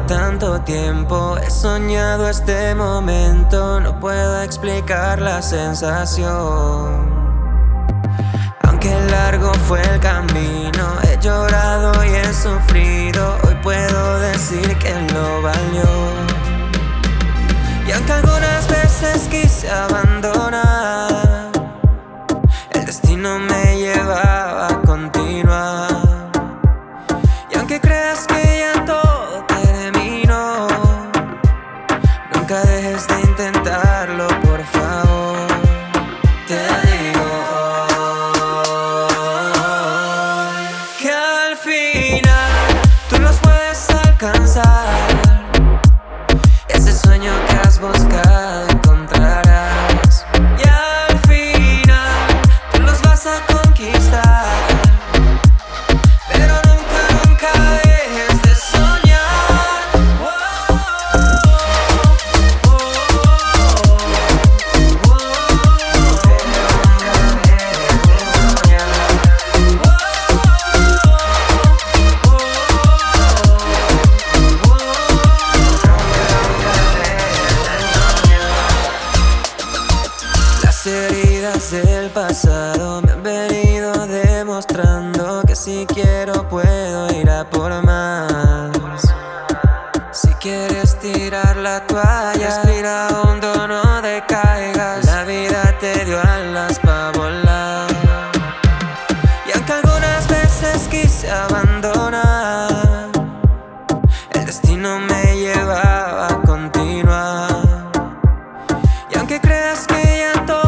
tanto tiempo he soñado este momento, no puedo explicar la sensación. Aunque largo fue el camino, he llorado y he sufrido, hoy puedo decir que lo valió. Y aunque algunas veces quise abandonar, el destino me llevaba a continuar. Y aunque creas que ya todo terminó, nunca dejes de intentarlo, por favor. Te digo hoy que al final tú los puedes alcanzar. Ese sueño que has buscado encontrarás. Y al final tú los vas a conquistar. Pero nunca, nunca dejes de soñar. Las heridas del pasado me han venido demostrando que si quiero puedo ir a por más. Si quieres tirar la toalla, respira hondo, no decaigas. La vida te dio alas para volar. Y aunque algunas veces quise abandonar, el destino me llevaba a continuar. Y aunque creas que ya todo